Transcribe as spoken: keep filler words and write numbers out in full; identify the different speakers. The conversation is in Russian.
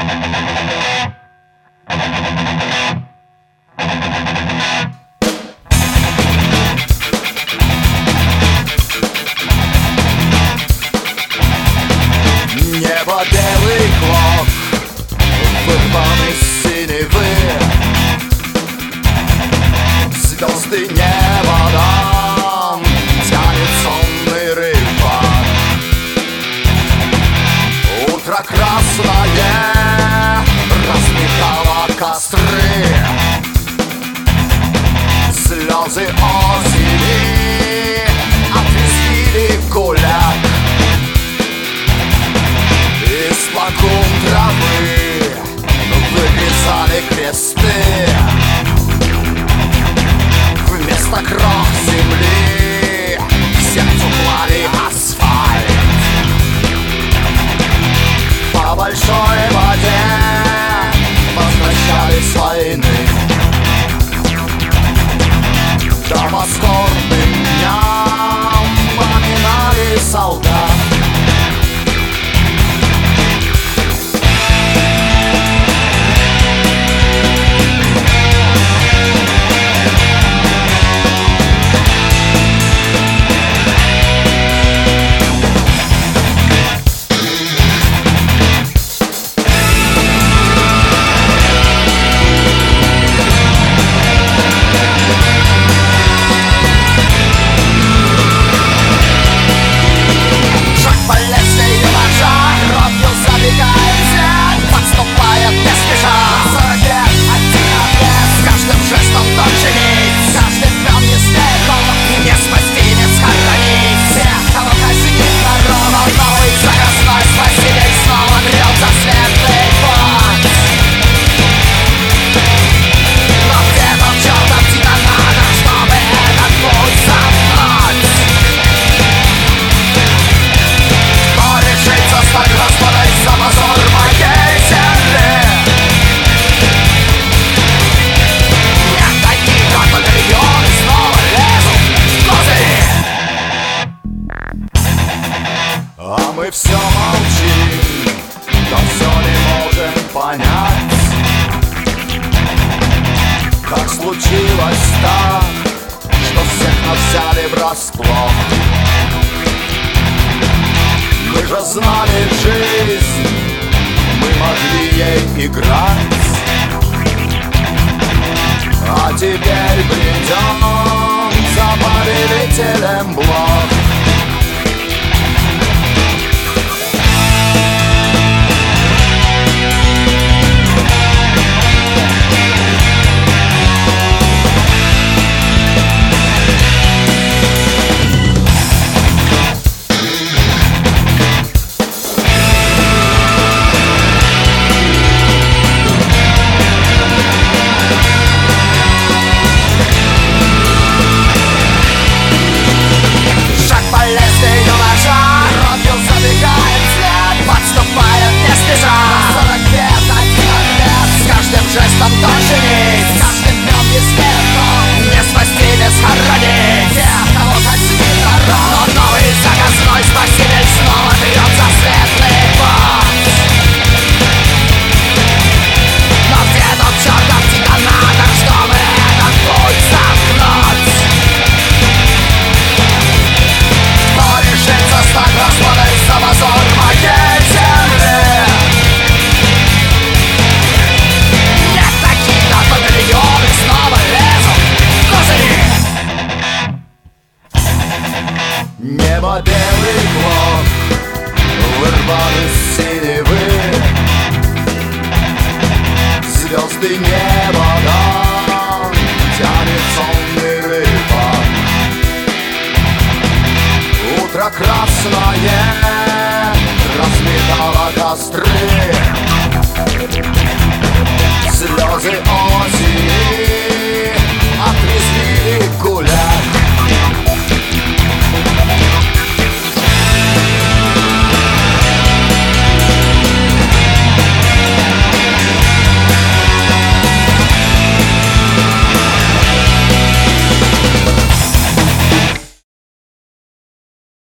Speaker 1: Небо белый клок, вырван из синевы. Звезды небо тянет сонный рыбак. Утро красное разметало костры. Слезы осени отрезвили гуляк. Из лагун травы вырезали кресты. Вместо крох земли в сердце клали асфальт. По большой воде возвращались с войны. Дома скорбным дням поминали солдат. А мы все молчим, но все не можем понять, как случилось так, что всех нас взяли врасплох. Мы же знали жизнь, мы могли ей играть, а теперь придем за повелителем блок. Небо белый клок, вырван из синевы. Звезды неба тянет сонный рыбак. Утро красное